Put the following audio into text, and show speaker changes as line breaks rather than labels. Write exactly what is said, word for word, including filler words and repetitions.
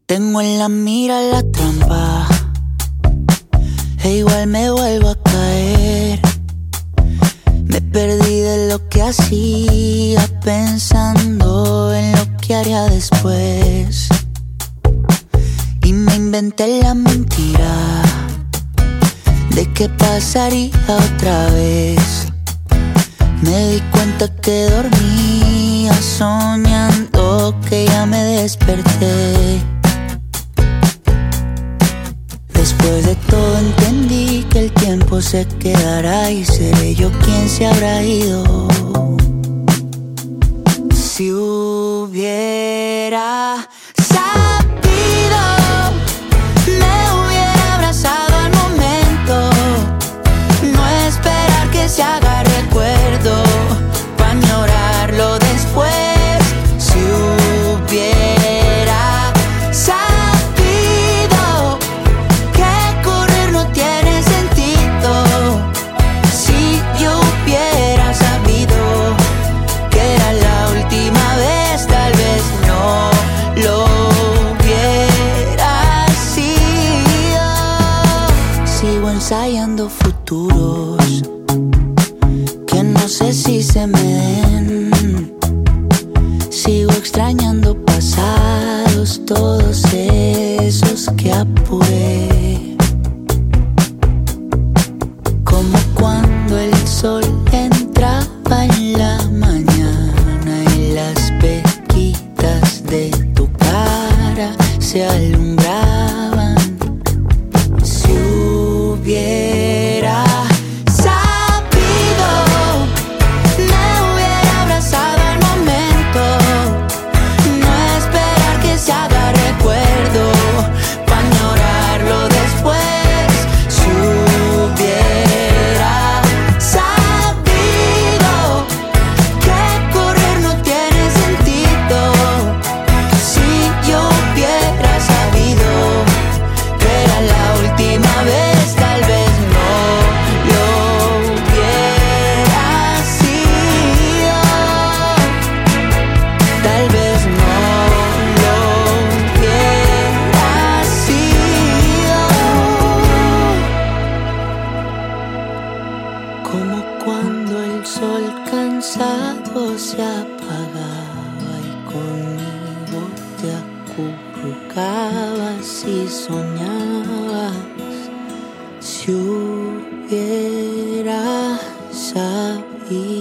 Tengo en la mira la trampa, e igual me vuelvo a caer. Me perdí de lo que hacía, pensando en lo que haría después. Y me inventé la mentira de que pasaría otra vez. Me di cuenta que dormía soñando que ya me desperté. Después de todo entendí que el tiempo se quedará y seré yo quien se habrá ido. Si hubiera sabido, me hubiera abrazado al momento. No esperar que se haga recuerdo para añorarlo después. Si hubiera sabido que correr no tiene sentido. Si yo hubiera sabido que era la última vez, tal vez no lo hubiera sido. Sigo ensayando futuros que no sé si se me den. Sigo extrañando pasados, todos esos que apuré. Como cuando el sol entraba en la mañana y las pequitas de tu cara se alumbraban. Si hubiera sabido, me hubiera abrazado al momento. No esperar que se haga recuerdo para añorarlo después. Si hubiera sabido que correr no tiene sentido. Si yo hubiera sabido que era la última vez, tal vez no lo hubiera sido. Tal vez no lo hubiera sido. Como cuando el sol cansado se apagaba y conmigo te acurrucabas y soñabas. Si hubiera sabido.